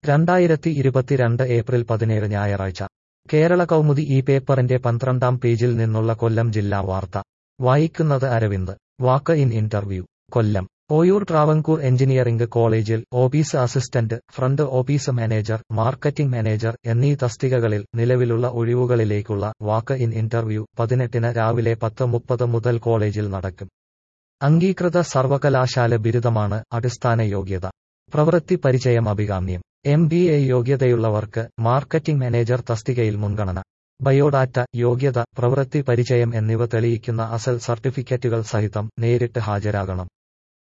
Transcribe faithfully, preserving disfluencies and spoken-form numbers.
രണ്ടായിരത്തി ഇരുപത്തിരണ്ട് ഏപ്രിൽ പതിനേഴ് ഞായറാഴ്ച കേരള കൗമുദി ഈ പേപ്പറിന്റെ പന്ത്രണ്ടാം പേജിൽ നിന്നുള്ള കൊല്ലം ജില്ലാ വാർത്ത വായിക്കുന്നത് Aravind. Walk in interview. Kollam Oyoor Travancore engineering കോളേജിൽ office assistant, front office manager, marketing manager എന്നീ തസ്തികകളിൽ നിലവിലുള്ള ഒഴിവുകളിലേക്കുള്ള വാക്ക് ഇൻ ഇന്റർവ്യൂ പതിനെട്ടിന് രാവിലെ പത്ത് മുപ്പത് മുതൽ കോളേജിൽ നടക്കും. അംഗീകൃത സർവകലാശാല ബിരുദമാണ് അടിസ്ഥാന യോഗ്യത. പ്രവൃത്തി പരിചയം അഭികാമ്യം. എം ബി എ യോഗ്യതയുള്ളവർക്ക് മാർക്കറ്റിംഗ് മാനേജർ തസ്തികയിൽ മുൻഗണന. ബയോഡാറ്റ, യോഗ്യത, പ്രവൃത്തി പരിചയം എന്നിവ തെളിയിക്കുന്ന അസൽ സർട്ടിഫിക്കറ്റുകൾ സഹിതം നേരിട്ട് ഹാജരാകണം.